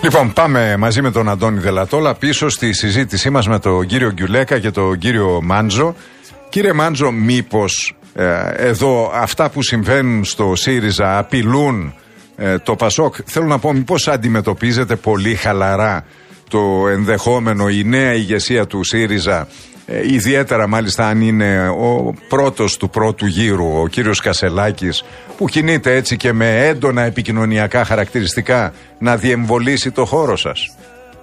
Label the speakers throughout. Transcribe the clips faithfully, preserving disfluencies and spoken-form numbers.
Speaker 1: Λοιπόν, πάμε μαζί με τον Αντώνη Δελατόλα πίσω στη συζήτησή μας με τον κύριο Γκιουλέκα και τον κύριο Μάντζο. Κύριε Μάντζο, μήπως ε, εδώ αυτά που συμβαίνουν στο ΣΥΡΙΖΑ απειλούν ε, το ΠΑΣΟΚ? Θέλω να πω, μήπως αντιμετωπίζετε πολύ χαλαρά το ενδεχόμενο η νέα ηγεσία του ΣΥΡΙΖΑ, ε, ιδιαίτερα μάλιστα αν είναι ο πρώτος του πρώτου γύρου, ο κύριος Κασελάκης, που κινείται έτσι και με έντονα επικοινωνιακά χαρακτηριστικά, να διεμβολήσει το χώρο σας?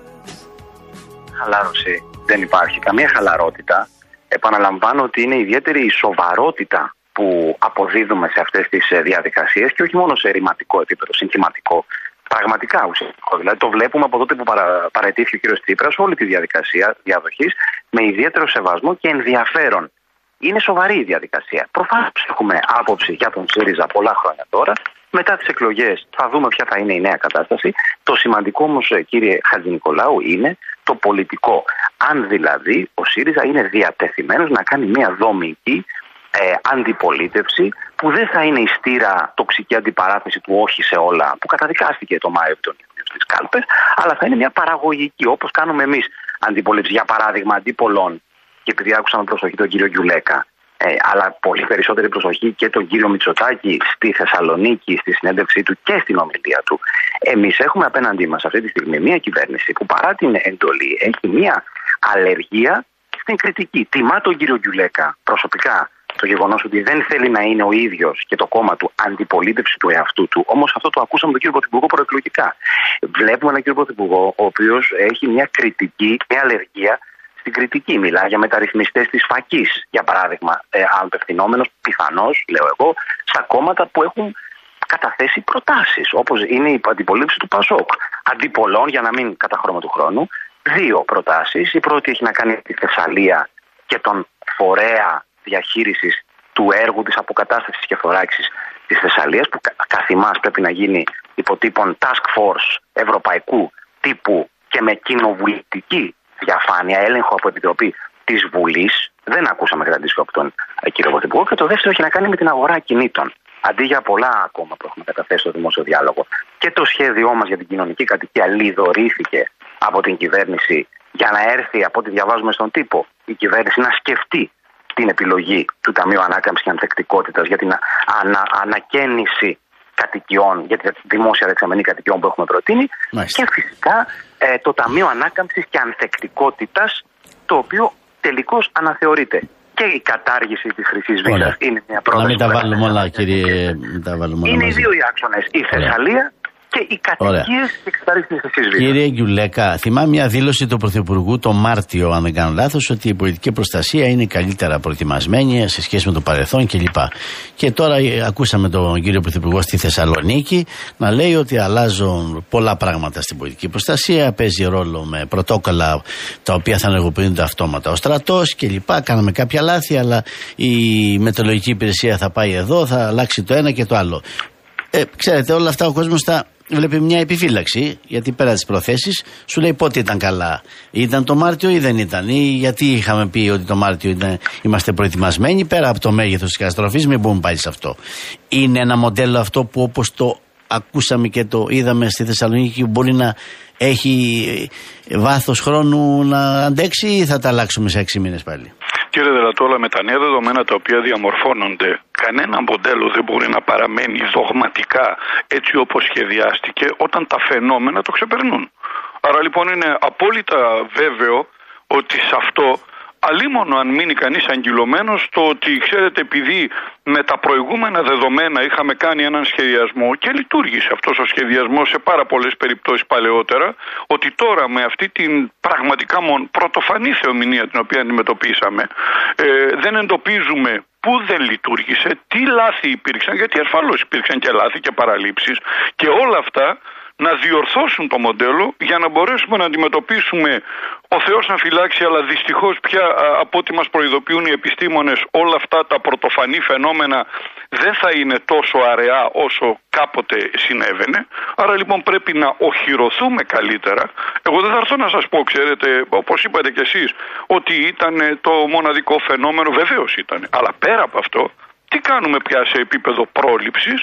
Speaker 2: Χαλάρωση δεν υπάρχει, καμία χαλαρότητα. Επαναλαμβάνω ότι είναι ιδιαίτερη η σοβαρότητα που αποδίδουμε σε αυτές τις διαδικασίες και όχι μόνο σε ρηματικό επίπεδο, συνθηματικό. Πραγματικά ουσιαστικό. Δηλαδή το βλέπουμε από τότε που παρα, παραιτήθηκε ο κύριος Τσίπρας όλη τη διαδικασία διαδοχής με ιδιαίτερο σεβασμό και ενδιαφέρον. Είναι σοβαρή η διαδικασία. Προφανώς έχουμε άποψη για τον ΣΥΡΙΖΑ πολλά χρόνια τώρα. Μετά τις εκλογές θα δούμε ποια θα είναι η νέα κατάσταση. Το σημαντικό όμως, κύριε Χατζηνικολάου, είναι το πολιτικό. Αν δηλαδή ο ΣΥΡΙΖΑ είναι διατεθειμένος να κάνει μια δομική ε, αντιπολίτευση που δεν θα είναι η στήρα τοξική αντιπαράθεση του όχι σε όλα που καταδικάστηκε το Μάιο τον Ιούνιο στις κάλπες, αλλά θα είναι μια παραγωγική, όπως κάνουμε εμείς, αντιπολίτευση. Για παράδειγμα, αντίπολων, και επειδή άκουσα με προσοχή τον κύριο Γκιουλέκα, ε, αλλά πολύ περισσότερη προσοχή και τον κύριο Μητσοτάκη στη Θεσσαλονίκη, στη συνέντευξή του και στην ομιλία του. Εμείς έχουμε απέναντί μας αυτή τη στιγμή μια κυβέρνηση που παρά την εντολή έχει μια αλλεργία στην κριτική. Τιμά τον κύριο Γκιουλέκα προσωπικά το γεγονός ότι δεν θέλει να είναι ο ίδιος και το κόμμα του αντιπολίτευση του εαυτού του. Όμως αυτό το ακούσαμε τον κύριο Πρωθυπουργό προεκλογικά. Βλέπουμε έναν κύριο Πρωθυπουργό ο οποίος έχει μια κριτική, μια αλλεργία στην κριτική. Μιλά για μεταρρυθμιστές της φακής, για παράδειγμα, ε, απευθυνόμενος πιθανώς, λέω εγώ, στα κόμματα που έχουν καταθέσει προτάσεις, όπως είναι η αντιπολίτευση του ΠΑΣΟΚ. Αντιπολών, για να μην καταχρώμε του χρόνου, δύο προτάσεις. Η πρώτη έχει να κάνει τη Θεσσαλία και τον φορέα διαχείρισης του έργου της αποκατάστασης και θωράκισης της Θεσσαλίας, που καθημάς πρέπει να γίνει υποτύπων task force ευρωπαϊκού τύπου και με κοινοβουλευτική διαφάνεια, έλεγχο από επιτροπή της Βουλής. Δεν ακούσαμε κάτι αντίστοιχο από τον κύριο Πρωθυπουργό. Και το δεύτερο έχει να κάνει με την αγορά κινήτων. Αντί για πολλά ακόμα που έχουμε καταθέσει στο δημόσιο διάλογο. Και το σχέδιό μας για την κοινωνική κατοικία λιδωρήθηκε από την κυβέρνηση για να έρθει, από ό,τι διαβάζουμε στον τύπο, η κυβέρνηση να σκεφτεί την επιλογή του Ταμείου Ανάκαμψης και Ανθεκτικότητας για την ανα, ανακαίνιση κατοικιών, για τη δημόσια δεξαμενή κατοικιών που έχουμε προτείνει. Μάλιστα. Και φυσικά ε, το Ταμείο Ανάκαμψης και Ανθεκτικότητας, το οποίο τελικώς αναθεωρείται. Και η κατάργηση της χρυσής βίζας είναι μια πρόταση.
Speaker 3: Να μην τα βάλουμε όλα, κύριε.
Speaker 2: Είναι οι δύο οι άξονες. Η Θεσσαλία και οι κατοικίες και η κατάργηση της χρυσής βίζας.
Speaker 3: Κύριε Γκιουλέκα, θυμάμαι μια δήλωση του Πρωθυπουργού το Μάρτιο, αν δεν κάνω λάθος, ότι η πολιτική προστασία είναι καλύτερα προετοιμασμένη σε σχέση με το παρελθόν κλπ. Και τώρα ακούσαμε τον κύριο Πρωθυπουργό στη Θεσσαλονίκη να λέει ότι αλλάζουν πολλά πράγματα στην πολιτική προστασία, παίζει ρόλο με πρωτόκολλα τα οποία θα ενεργοποιούνται αυτόματα ο στρατός κλπ. Κάναμε κάποια λάθη, αλλά η μετεωρολογική υπηρεσία θα πάει εδώ, θα αλλάξει το ένα και το άλλο. Ε, ξέρετε, όλα αυτά ο κόσμος θα βλέπει μια επιφύλαξη, γιατί πέρα τις προθέσεις σου λέει πότε ήταν καλά. Ήταν το Μάρτιο ή δεν ήταν, ή γιατί είχαμε πει ότι το Μάρτιο ήταν, είμαστε προετοιμασμένοι, πέρα από το μέγεθος της καταστροφής, μην μπούμε πάλι σε αυτό. Είναι ένα μοντέλο αυτό που, όπως το ακούσαμε και το είδαμε στη Θεσσαλονίκη, μπορεί να έχει βάθος χρόνου να αντέξει, ή θα τα αλλάξουμε σε έξι μήνες πάλι?
Speaker 4: Κύριε Δελατόλα, με τα νέα δεδομένα τα οποία διαμορφώνονται, κανένα μοντέλο δεν μπορεί να παραμένει δογματικά έτσι όπως σχεδιάστηκε όταν τα φαινόμενα το ξεπερνούν. Άρα λοιπόν είναι απόλυτα βέβαιο ότι σε αυτό, αλίμονο αν μείνει κανείς αγκυλωμένος, το ότι ξέρετε, επειδή με τα προηγούμενα δεδομένα είχαμε κάνει έναν σχεδιασμό και λειτουργήσε αυτός ο σχεδιασμός σε πάρα πολλές περιπτώσεις παλαιότερα, ότι τώρα με αυτή την πραγματικά πρωτοφανή θεομηνία την οποία αντιμετωπίσαμε, ε, δεν εντοπίζουμε πού δεν λειτουργήσε, τι λάθη υπήρξαν, γιατί ασφαλώς υπήρξαν και λάθη και παραλήψεις, και όλα αυτά να διορθώσουν το μοντέλο για να μπορέσουμε να αντιμετωπίσουμε, ο Θεός να φυλάξει, αλλά δυστυχώς πια από ό,τι μας προειδοποιούν οι επιστήμονες, όλα αυτά τα πρωτοφανή φαινόμενα δεν θα είναι τόσο αραιά όσο κάποτε συνέβαινε. Άρα λοιπόν πρέπει να οχυρωθούμε καλύτερα. Εγώ δεν θα έρθω να σας πω, ξέρετε, όπως είπατε κι εσείς, ότι ήταν το μοναδικό φαινόμενο, βεβαίως ήταν. Αλλά πέρα από αυτό, τι κάνουμε πια σε επίπεδο πρόληψης?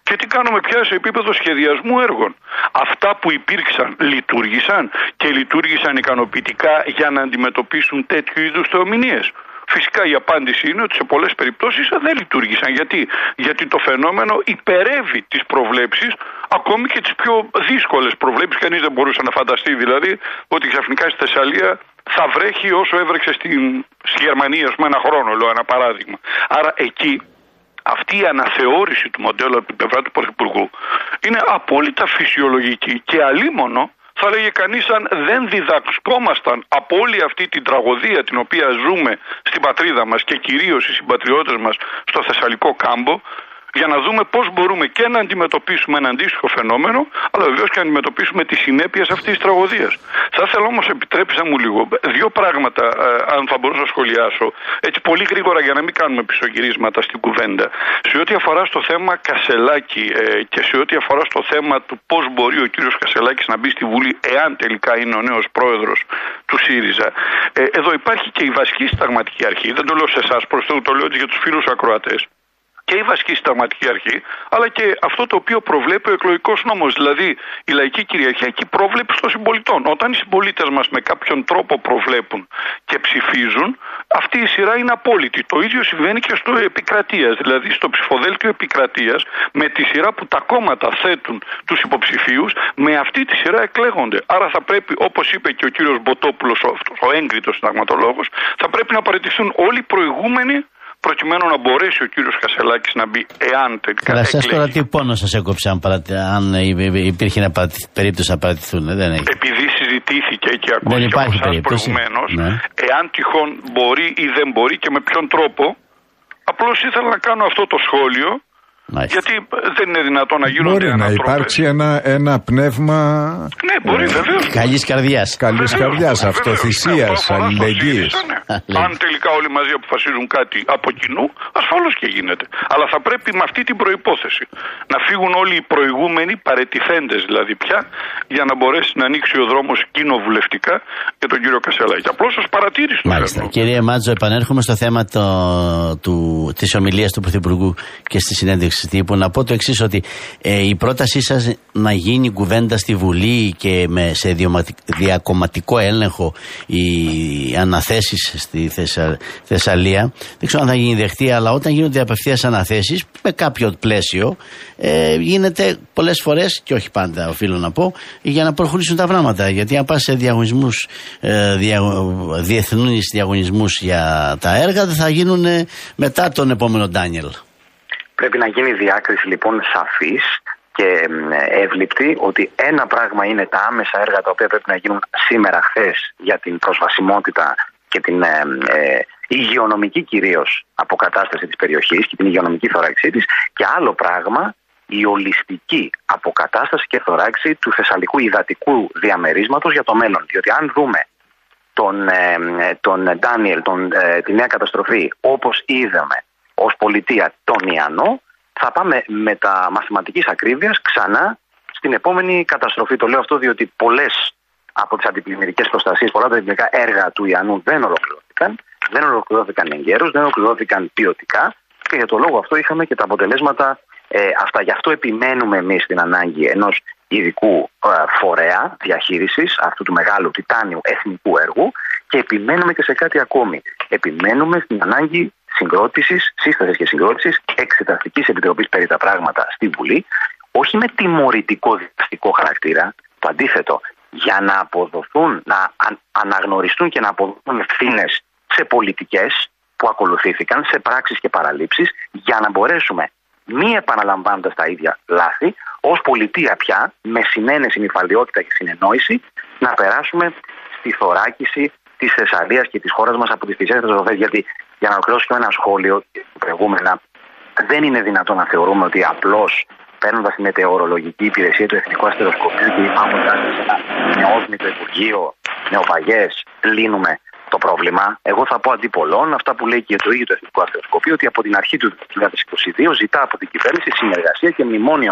Speaker 4: Και τι κάνουμε πια σε επίπεδο σχεδιασμού έργων. Αυτά που υπήρξαν λειτουργήσαν και λειτουργήσαν ικανοποιητικά για να αντιμετωπίσουν τέτοιου είδους θεομηνίες. Φυσικά η απάντηση είναι ότι σε πολλές περιπτώσεις δεν λειτουργήσαν. Γιατί? Γιατί το φαινόμενο υπερεύει τις προβλέψεις, ακόμη και τις πιο δύσκολες προβλέψεις. Κανείς δεν μπορούσε να φανταστεί δηλαδή ότι ξαφνικά στη Θεσσαλία θα βρέχει όσο έβρεξε στην, στη Γερμανία, ας πούμε, ένα χρόνο, λέω ένα παράδειγμα. Άρα εκεί αυτή η αναθεώρηση του μοντέλου από την πλευρά του Πρωθυπουργού είναι απόλυτα φυσιολογική και αλίμονο. Θα λέγε κανείς, αν δεν διδασκόμασταν από όλη αυτή την τραγωδία την οποία ζούμε στην πατρίδα μας και κυρίως οι συμπατριώτες μας στο Θεσσαλικό κάμπο, για να δούμε πώς μπορούμε και να αντιμετωπίσουμε ένα αντίστοιχο φαινόμενο, αλλά βεβαίως και να αντιμετωπίσουμε τις συνέπειες αυτής της τραγωδίας. Θα ήθελα όμως, επιτρέψτε μου λίγο, δύο πράγματα, ε, αν θα μπορούσα να σχολιάσω, έτσι πολύ γρήγορα για να μην κάνουμε πισωγυρίσματα στην κουβέντα. Σε ό,τι αφορά στο θέμα Κασελάκη ε, και σε ό,τι αφορά στο θέμα του πώς μπορεί ο κύριος Κασελάκης να μπει στη Βουλή, εάν τελικά είναι ο νέος πρόεδρος του ΣΥΡΙΖΑ. Ε, εδώ υπάρχει και η βασική συνταγματική αρχή, δεν το λέω σε εσάς, προς το, το λέω για τους φίλους ακροατές. Και η βασική συνταγματική αρχή, αλλά και αυτό το οποίο προβλέπει ο εκλογικός νόμος, δηλαδή η λαϊκή κυριαρχία και η πρόβλεψη των συμπολιτών. Όταν οι συμπολίτες μας με κάποιον τρόπο προβλέπουν και ψηφίζουν, αυτή η σειρά είναι απόλυτη. Το ίδιο συμβαίνει και στο επικρατείας, δηλαδή στο ψηφοδέλτιο επικρατείας, με τη σειρά που τα κόμματα θέτουν τους υποψηφίους, με αυτή τη σειρά εκλέγονται. Άρα θα πρέπει, όπως είπε και ο κύριος Μποτόπουλος, ο έγκριτος συνταγματολόγος, θα πρέπει να παραιτηθούν όλοι οι προηγούμενοι, προκειμένου να μπορέσει ο κύριος Κασελάκης να μπει, εάν τελικά.
Speaker 3: Καλά, σας τώρα τι πόνο σας έκοψε αν, παρατη... αν υπήρχε να παρατη... περίπτωση να παρατηθούν, δεν έχει.
Speaker 4: Επειδή συζητήθηκε και ακούστηκε από εσάς προηγουμένως, ναι. Εάν τυχόν μπορεί ή δεν μπορεί και με ποιον τρόπο, απλώς ήθελα να κάνω αυτό το σχόλιο. Μάλιστα. Γιατί δεν είναι δυνατόν να γίνονται
Speaker 1: μπορεί
Speaker 4: ανατρόπες.
Speaker 1: Μπορεί να υπάρξει ένα, ένα πνεύμα.
Speaker 4: Ναι, μπορεί, ε, βεβαίως.
Speaker 3: Καλής καρδιάς.
Speaker 1: Καλής καρδιάς, αυτοθυσίας, αλληλεγγύης.
Speaker 4: Αν τελικά όλοι μαζί αποφασίζουν κάτι από κοινού, ασφαλώς και γίνεται. Αλλά θα πρέπει με αυτή την προϋπόθεση να φύγουν όλοι οι προηγούμενοι παρετηθέντες δηλαδή πια, για να μπορέσει να ανοίξει ο δρόμος κοινοβουλευτικά για τον κύριο Κασελάκη. Απλώς σας παρατήρησα.
Speaker 3: Μάλιστα. Κύριε Μάντζο, επανέρχομαι στο θέμα το, του, της ομιλίας του Πρωθυπουργού και στη συνέντευξη τύπου. Να πω το εξής, ότι ε, η πρότασή σας να γίνει κουβέντα στη Βουλή και με, σε διακομματικό έλεγχο οι αναθέσεις στη Θεσσα, Θεσσαλία, δεν ξέρω αν θα γίνει δεχτή, αλλά όταν γίνονται απευθείας αναθέσεις με κάποιο πλαίσιο, ε, γίνεται πολλές φορές, και όχι πάντα οφείλω να πω, για να προχωρήσουν τα πράγματα. Γιατί αν πας σε διαγωνισμούς, ε, δια, διεθνούς διαγωνισμούς για τα έργα, δεν θα γίνουν μετά τον επόμενο Ντάνιελ.
Speaker 2: Πρέπει να γίνει διάκριση λοιπόν σαφής και εύληπτη ότι ένα πράγμα είναι τα άμεσα έργα τα οποία πρέπει να γίνουν σήμερα, χθες, για την προσβασιμότητα και την ε, ε, υγειονομική κυρίως αποκατάσταση της περιοχής και την υγειονομική θωράκισή της, και άλλο πράγμα η ολιστική αποκατάσταση και θωράξη του θεσσαλικού υδατικού διαμερίσματος για το μέλλον. Διότι αν δούμε τον, ε, τον Ντάνιελ, τον, ε, τη νέα καταστροφή όπως είδαμε ως πολιτεία τον Ιαννό, θα πάμε με τα μαθηματικής ακρίβειας ξανά στην επόμενη καταστροφή. Το λέω αυτό διότι πολλές από τις αντιπλημμυρικές προστασίες, πολλά από τα αντιπλημμυρικά έργα του Ιαννού δεν ολοκληρώθηκαν, δεν ολοκληρώθηκαν εγκαίρως, δεν ολοκληρώθηκαν ποιοτικά, και για το λόγο αυτό είχαμε και τα αποτελέσματα ε, αυτά. Γι' αυτό επιμένουμε εμείς στην ανάγκη ενός ειδικού ε, φορέα διαχείρισης αυτού του μεγάλου τιτάνιου εθνικού έργου, και επιμένουμε και σε κάτι ακόμη. Επιμένουμε στην ανάγκη συγκρότησης, σύστασης και συγκρότησης εξεταστικής επιτροπής περί τα πράγματα στη Βουλή, όχι με τιμωρητικό δικαστικό χαρακτήρα, το αντίθετο, για να αποδοθούν, να αν, αναγνωριστούν και να αποδοθούν ευθύνες σε πολιτικές που ακολουθήθηκαν, σε πράξεις και παραλήψεις, για να μπορέσουμε, μη επαναλαμβάνοντας τα ίδια λάθη, ως πολιτεία πια, με συνένεση, νυφαλιότητα και συνεννόηση, να περάσουμε στη θωράκιση της Θεσσαλίας και της χώρας μας από τις φυσικές καταστροφές. Γιατί, για να ολοκληρώσω και ένα σχόλιο προηγούμενα, δεν είναι δυνατόν να θεωρούμε ότι απλώς παίρνοντας τη μετεωρολογική υπηρεσία του Εθνικού Αστεροσκοπείου και υπάρχοντας σε ένα νεόσμητο Υπουργείο, νεοπαγές, λύνουμε το πρόβλημα. Εγώ θα πω αντί πολλών αυτά που λέει και το ίδιο το Εθνικό Αστεροσκοπείο, ότι από την αρχή του δύο χιλιάδες είκοσι δύο ζητά από την κυβέρνηση συνεργασία και μνημόνιο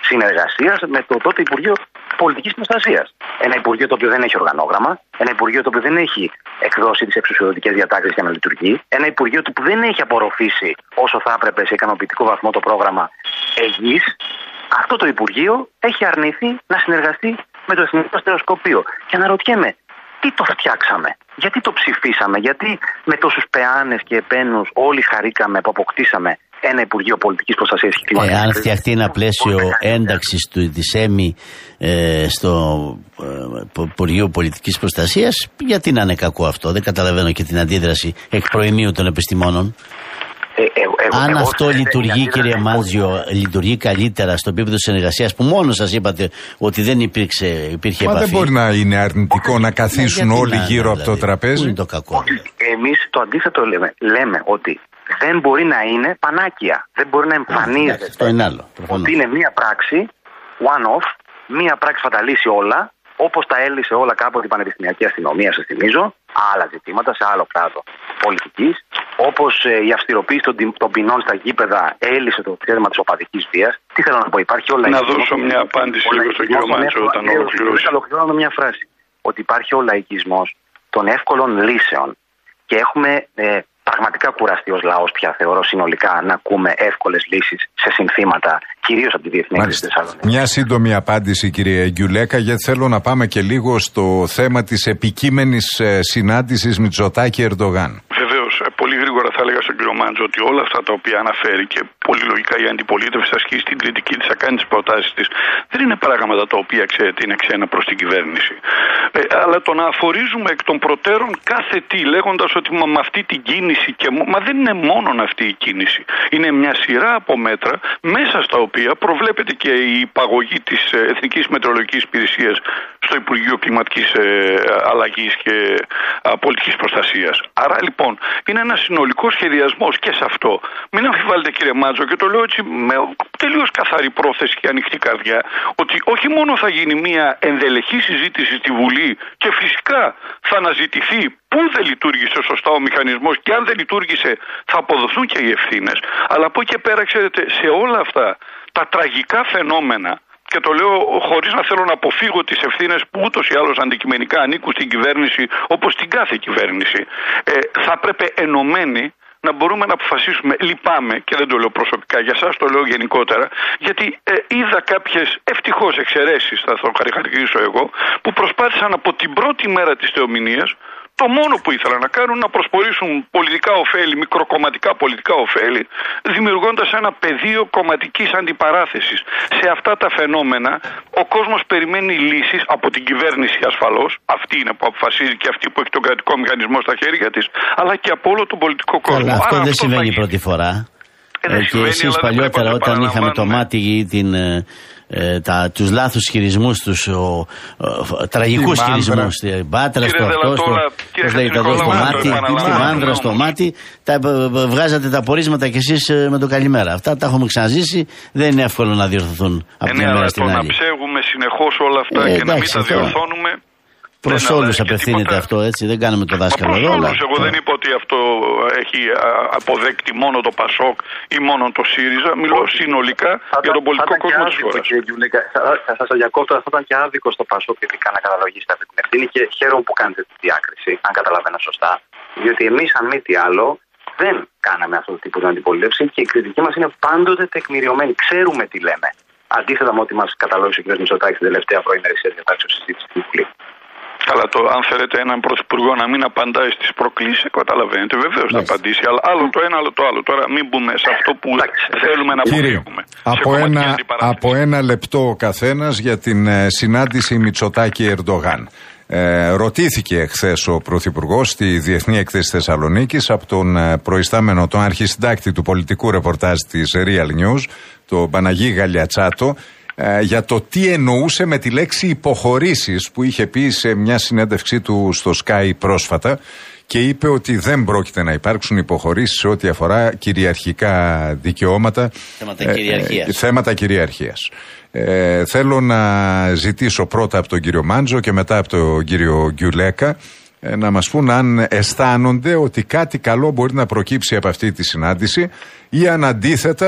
Speaker 2: συνεργασίας με το τότε Υπουργείο Πολιτικής Προστασίας. Ένα Υπουργείο το οποίο δεν έχει οργανόγραμμα, ένα Υπουργείο το οποίο δεν έχει εκδώσει τις εξουσιοδοτικές διατάξεις για να λειτουργεί, ένα Υπουργείο που δεν έχει απορροφήσει όσο θα έπρεπε σε ικανοποιητικό βαθμό το πρόγραμμα ΕΓΙΣ. Αυτό το Υπουργείο έχει αρνηθεί να συνεργαστεί με το Εθνικό Στερεοσκοπείο. Και αναρωτιέμαι, τι το φτιάξαμε, γιατί το ψηφίσαμε, γιατί με τόσους πεάνες και επένους όλοι χαρήκαμε που αποκτήσαμε ένα Υπουργείο Πολιτικής Προστασίας και Κλιματικής.
Speaker 3: Ε, αν φτιαχτεί ένα πλαίσιο ένταξης του, της ΕΜΗ ε, στο ε, Υπουργείο Πολιτικής Προστασίας, γιατί να είναι κακό αυτό? Δεν καταλαβαίνω και την αντίδραση εκ προημίου των επιστημόνων.
Speaker 2: Ε, ε, εγώ,
Speaker 3: Αν
Speaker 2: εγώ,
Speaker 3: αυτό
Speaker 2: εγώ,
Speaker 3: λειτουργεί,
Speaker 2: εγώ,
Speaker 3: κύριε
Speaker 2: εγώ,
Speaker 3: Μάντζιο, λειτουργεί καλύτερα στο επίπεδο της συνεργασίας που μόνο σας είπατε ότι δεν υπήρξε, υπήρχε
Speaker 1: Μα
Speaker 3: επαφή.
Speaker 1: δεν μπορεί να είναι αρνητικό να καθίσουν
Speaker 3: Γιατί
Speaker 1: όλοι
Speaker 3: να,
Speaker 1: γύρω
Speaker 3: δηλαδή,
Speaker 1: από το τραπέζι.
Speaker 3: Πού είναι το κακό?
Speaker 2: εμείς το αντίθετο λέμε. Λέμε ότι δεν μπορεί να είναι πανάκια. Δεν μπορεί να εμφανίζεται.
Speaker 3: Αυτό είναι άλλο. Προφανώς.
Speaker 2: Ότι είναι μία πράξη, one-off, μία πράξη που θα τα λύσει όλα, όπως τα έλυσε όλα κάποτε η Πανεπιστημιακή Αστυνομία, σας θυμίζω, άλλα ζητήματα σε άλλο πλάτο πολιτικής, όπως ε, η αυστηροποίηση των, των ποινών στα γήπεδα έλυσε το θέμα της οπαδικής βίας. Τι θέλω να πω, υπάρχει όλα.
Speaker 4: Να δώσω μια απάντηση λίγο στον κύριο Μάντσο όταν ολοκληρώσει.
Speaker 2: Ολοκληρώνω με μια φράση. Ότι υπάρχει ο λαϊκισμός των εύκολων λύσεων. Και έχουμε ε, πραγματικά κουραστεί ως λαός πια, θεωρώ συνολικά, να ακούμε εύκολες λύσεις σε συνθήματα, κυρίως από τη Διεθνή Έκθεση Θεσσαλονίκη.
Speaker 1: Μια σύντομη απάντηση, κύριε Γκιουλέκα, γιατί θέλω να πάμε και λίγο στο θέμα της επικείμενης ε, συνάντησης Μητσοτάκη-Ερντογάν.
Speaker 4: Πολύ γρήγορα θα έλεγα στον κύριο Μάντζο ότι όλα αυτά τα οποία αναφέρει και πολύ λογικά η αντιπολίτευση θα ασκήσει την κριτική της, θα κάνει τις προτάσεις της, δεν είναι πράγματα τα οποία ξέρετε είναι ξένα προς την κυβέρνηση. Ε, αλλά το να αφορίζουμε εκ των προτέρων κάθε τι λέγοντας ότι μα, με αυτή την κίνηση και μα δεν είναι μόνο αυτή η κίνηση. Είναι μια σειρά από μέτρα μέσα στα οποία προβλέπεται και η υπαγωγή της Εθνικής Μετεωρολογικής Υπηρεσίας στο Υπουργείο Κλιματικής ε, Αλλαγής και ε, Πολιτικής Προστασίας. Άρα λοιπόν είναι ένα συνολικό σχεδιασμός και σε αυτό. Μην αμφιβάλλετε, κύριε Μάτζο, και το λέω έτσι με τελείως καθαρή πρόθεση και ανοιχτή καρδιά, ότι όχι μόνο θα γίνει μια ενδελεχή συζήτηση στη Βουλή και φυσικά θα αναζητηθεί πού δεν λειτουργήσε σωστά ο μηχανισμός και αν δεν λειτουργήσε θα αποδοθούν και οι ευθύνες. Αλλά από εκεί και πέρα, ξέρετε, σε όλα αυτά τα τραγικά φαινόμενα, και το λέω χωρίς να θέλω να αποφύγω τις ευθύνες που ούτως ή άλλως αντικειμενικά ανήκουν στην κυβέρνηση, όπως στην κάθε κυβέρνηση, ε, θα έπρεπε ενωμένοι να μπορούμε να αποφασίσουμε. Λυπάμαι, και δεν το λέω προσωπικά, για σας το λέω γενικότερα, γιατί ε, είδα κάποιες ευτυχώς εξαιρέσεις, θα το χαρακτηρίσω εγώ, που προσπάθησαν από την πρώτη μέρα της θεομηνίας το μόνο που ήθελαν να κάνουν να προσπορήσουν πολιτικά ωφέλη, μικροκομματικά πολιτικά ωφέλη, δημιουργώντας ένα πεδίο κομματικής αντιπαράθεσης. Σε αυτά τα φαινόμενα ο κόσμος περιμένει λύσεις από την κυβέρνηση ασφαλώς, αυτή είναι που αποφασίζει και αυτή που έχει τον κρατικό μηχανισμό στα χέρια της, αλλά και από όλο τον πολιτικό κόσμο.
Speaker 3: Αλλά αυτό
Speaker 4: Άρα,
Speaker 3: δεν
Speaker 4: αυτό
Speaker 3: συμβαίνει
Speaker 4: θα...
Speaker 3: πρώτη φορά.
Speaker 4: Ε,
Speaker 3: ε, και εσείς παλιότερα όταν είχαμε το μάτι ή την... Ε, τα, τους λάθους χειρισμούς τους, ο, ο, ο, τραγικούς χειρισμούς, την Πάτρα, στο αυτό, στο, πώς λέγεται εδώ, στο μάτι, τη Μάνδρα στο μάτι, τα, βγάζατε τα πορίσματα κι εσείς με το καλημέρα. Αυτά τα έχουμε ξαναζήσει, δεν είναι εύκολο να διορθωθούν από
Speaker 4: ε,
Speaker 3: μια
Speaker 4: ναι,
Speaker 3: μέρα στην άλλη.
Speaker 4: Να ψέγουμε συνεχώς όλα αυτά ε, και εντάξει, να μην τα διορθώνουμε.
Speaker 3: Προς όλους απευθύνεται αυτό, έτσι, δεν κάνουμε το δάσκαλο εδώ.
Speaker 4: Προς όλους, εγώ δεν είπα ότι αυτό έχει αποδέκτη μόνο το Πασόκ ή μόνο το ΣΥΡΙΖΑ. Μιλώ συνολικά για τον πολιτικό κόσμο της χώρας.
Speaker 2: Θα σας διακόπτω, θα ήταν και άδικο στο Πασόκ ειδικά να καταλογίσετε αυτή την ευθύνη και χαίρομαι που κάνετε τη διάκριση, αν καταλαβαίνω σωστά. Διότι εμείς, αν μη τι άλλο, δεν κάναμε αυτό το τύπο την αντιπολίτευση και η κριτική μας είναι πάντοτε τεκμηριωμένη. Ξέρουμε τι λέμε. Αντίθετα με ό,τι μας καταλόγησε ο κ. Μητσοτάκης την τελευταία πρωί ημερησία διατάξεως συζήτηση στην Βουλή.
Speaker 4: Αλλά το, αν θέλετε έναν πρωθυπουργό να μην απαντάει στις προκλήσεις, καταλαβαίνετε, βεβαίως θα απαντήσει. Αλλά άλλο το ένα, άλλο το άλλο. Τώρα μην μπούμε σε αυτό που θέλουμε να αποφύγουμε.
Speaker 1: Από ένα, από ένα λεπτό ο καθένας για την ε, συνάντηση Μητσοτάκη-Ερντογάν. Ε, ρωτήθηκε χθες ο Πρωθυπουργός στη Διεθνή Έκθεση Θεσσαλονίκης από τον ε, προϊστάμενο, τον αρχισυντάκτη του πολιτικού ρεπορτάζ της Real News, τον Παναγί Γαλιατσάτο, για το τι εννοούσε με τη λέξη υποχωρήσεις που είχε πει σε μια συνέντευξή του στο Sky πρόσφατα και είπε ότι δεν πρόκειται να υπάρξουν υποχωρήσεις σε ό,τι αφορά κυριαρχικά δικαιώματα,
Speaker 3: θέματα κυριαρχίας.
Speaker 1: Ε, θέματα κυριαρχίας. Ε, θέλω να ζητήσω πρώτα από τον κύριο Μάντζο και μετά από τον κύριο Γκιουλέκα ε, να μας πούν αν αισθάνονται ότι κάτι καλό μπορεί να προκύψει από αυτή τη συνάντηση ή αν αντίθετα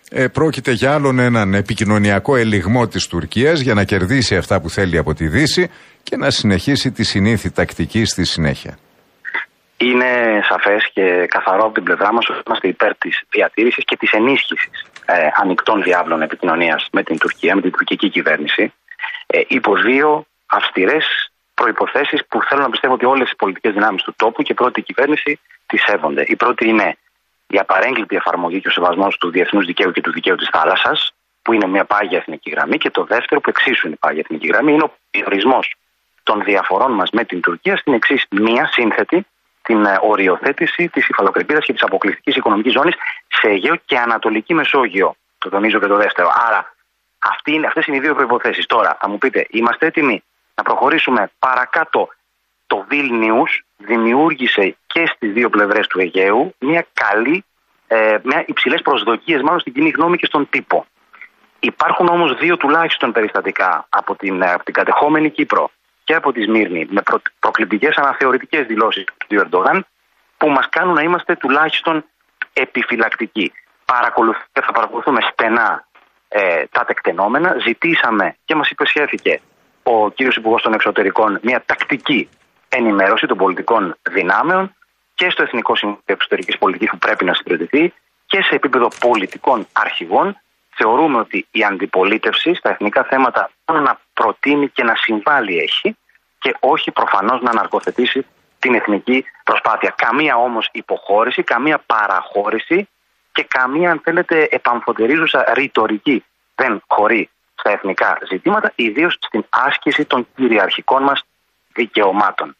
Speaker 1: ε, πρόκειται για άλλον έναν επικοινωνιακό ελιγμό της Τουρκίας για να κερδίσει αυτά που θέλει από τη Δύση και να συνεχίσει τη συνήθη τακτική στη συνέχεια.
Speaker 2: Είναι σαφές και καθαρό από την πλευρά μας ότι είμαστε υπέρ της διατήρησης και της ενίσχυσης ε, ανοιχτών διάβλων επικοινωνίας με την Τουρκία, με την τουρκική κυβέρνηση, ε, υπό δύο αυστηρές προϋποθέσεις που θέλω να πιστεύω ότι όλες οι πολιτικές δυνάμεις του τόπου και πρώτη κυβέρνηση τις σέβονται. Η πρώτη είναι η απαρέγκλητη εφαρμογή και ο σεβασμός του διεθνούς δικαίου και του δικαίου της θάλασσας, που είναι μια πάγια εθνική γραμμή, και το δεύτερο, που εξίσου είναι πάγια εθνική γραμμή, είναι ο περιορισμός των διαφορών μας με την Τουρκία στην εξής μία σύνθετη, την οριοθέτηση της υφαλοκρηπίδας και της αποκλειστικής οικονομικής ζώνης σε Αιγαίο και Ανατολική Μεσόγειο. Το τονίζω και το δεύτερο. Άρα, αυτοί είναι, αυτές είναι οι δύο προϋποθέσεις. Τώρα, θα μου πείτε, είμαστε έτοιμοι να προχωρήσουμε παρακάτω? Το Βίλνιους δημιούργησε και στις δύο πλευρές του Αιγαίου μια καλή, ε, μια υψηλές προσδοκίες μάλλον στην κοινή γνώμη και στον τύπο. Υπάρχουν όμως δύο τουλάχιστον περιστατικά από την, από την κατεχόμενη Κύπρο και από τη Σμύρνη με προ, προκλητικές αναθεωρητικές δηλώσεις του Ερντογάν που μας κάνουν να είμαστε τουλάχιστον επιφυλακτικοί. Παρακολουθούμε, θα παρακολουθούμε στενά ε, τα τεκτενόμενα. Ζητήσαμε και μας υπεσχέθηκε ο κύριος Υπουργός των Εξωτερικών μια τακτική ενημέρωση των πολιτικών δυνάμεων και στο Εθνικό Συμβούλιο Εξωτερικής Πολιτικής που πρέπει να συγκροτηθεί και σε επίπεδο πολιτικών αρχηγών. Θεωρούμε ότι η αντιπολίτευση στα εθνικά θέματα μόνο να προτείνει και να συμβάλλει έχει και όχι προφανώς να αναρκοθετήσει την εθνική προσπάθεια. Καμία όμως υποχώρηση, καμία παραχώρηση και καμία, αν θέλετε, επαμφωτερίζουσα ρητορική δεν χωρεί στα εθνικά ζητήματα, ιδίως στην άσκηση των κυριαρχικών μας δικαιωμάτων.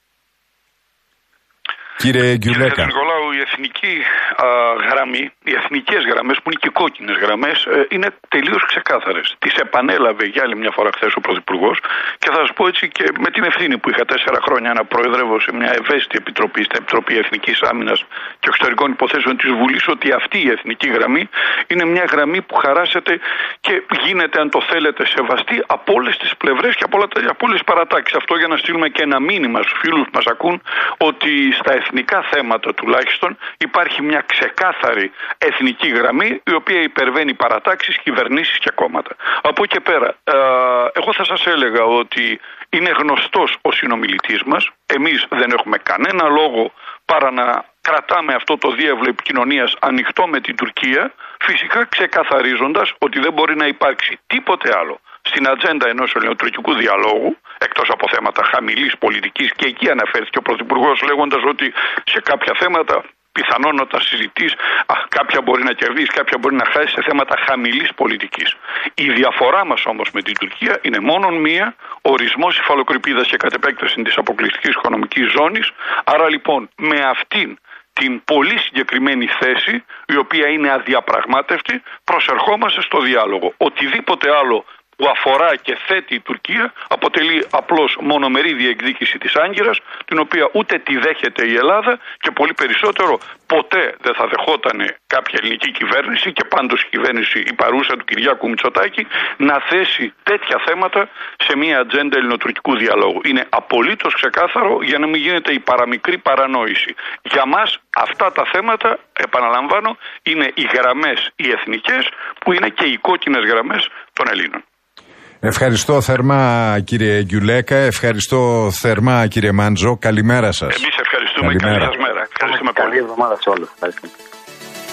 Speaker 1: Κύριε Γκιουλέκα.
Speaker 4: Κύριε Νικολάου, η εθνική α, γραμμή, οι εθνικές γραμμές που είναι και κόκκινες γραμμές ε, είναι τελείως ξεκάθαρες. Τις επανέλαβε για άλλη μια φορά χθες ο Πρωθυπουργός και θα σας πω έτσι και με την ευθύνη που είχα τέσσερα χρόνια να προεδρεύω σε μια ευαίσθητη επιτροπή, στην Επιτροπή Εθνικής Άμυνας και Εξωτερικών Υποθέσεων της Βουλής, ότι αυτή η εθνική γραμμή είναι μια γραμμή που χαράσεται και γίνεται, αν το θέλετε, σεβαστή από όλες τις πλευρές και από, από όλες τις παρατάξεις. Αυτό για να στείλουμε και ένα μήνυμα στους φίλους που μας ακούν ότι στα εθνικά θέματα τουλάχιστον υπάρχει μια ξεκάθαρη εθνική γραμμή η οποία υπερβαίνει παρατάξεις, κυβερνήσεις και κόμματα. Από εκεί και πέρα, ε, εγώ θα σας έλεγα ότι είναι γνωστός ο συνομιλητής μας. Εμείς δεν έχουμε κανένα λόγο παρά να κρατάμε αυτό το διάβλο επικοινωνίας ανοιχτό με την Τουρκία, φυσικά ξεκαθαρίζοντας ότι δεν μπορεί να υπάρξει τίποτε άλλο στην ατζέντα ενός ελληνοτουρκικού διαλόγου, εκτός από θέματα χαμηλής πολιτικής, και εκεί αναφέρθηκε ο Πρωθυπουργός λέγοντας ότι σε κάποια θέματα πιθανόν όταν συζητείς κάποια μπορεί να κερδίσει, κάποια μπορεί να χάσει σε θέματα χαμηλής πολιτικής. Η διαφορά μας όμως με την Τουρκία είναι μόνον μία, ορισμός υφαλοκρηπίδας και κατ' επέκταση της αποκλειστικής οικονομικής ζώνης. Άρα λοιπόν με αυτήν την πολύ συγκεκριμένη θέση, η οποία είναι αδιαπραγμάτευτη, προσερχόμαστε στο διάλογο. Οτιδήποτε άλλο που αφορά και θέτει η Τουρκία αποτελεί απλώς μονομερή διεκδίκηση της Άγκυρας, την οποία ούτε τη δέχεται η Ελλάδα και πολύ περισσότερο ποτέ δεν θα δεχόταν κάποια ελληνική κυβέρνηση, και πάντως η κυβέρνηση η παρούσα του Κυριάκου Μητσοτάκη, να θέσει τέτοια θέματα σε μια ατζέντα ελληνοτουρκικού διαλόγου. Είναι απολύτως ξεκάθαρο για να μην γίνεται η παραμικρή παρανόηση. Για μας αυτά τα θέματα, επαναλαμβάνω, είναι οι γραμμές οι εθνικές που είναι και οι κόκκινες γραμμές των Ελλήνων.
Speaker 1: Ευχαριστώ θερμά κύριε Γκιουλέκα, ευχαριστώ θερμά κύριε Μάντζο, καλημέρα σας.
Speaker 4: Εμείς ευχαριστούμε, καλή σας μέρα. Ευχαριστούμε πολύ.
Speaker 2: Καλή εβδομάδα σε όλους.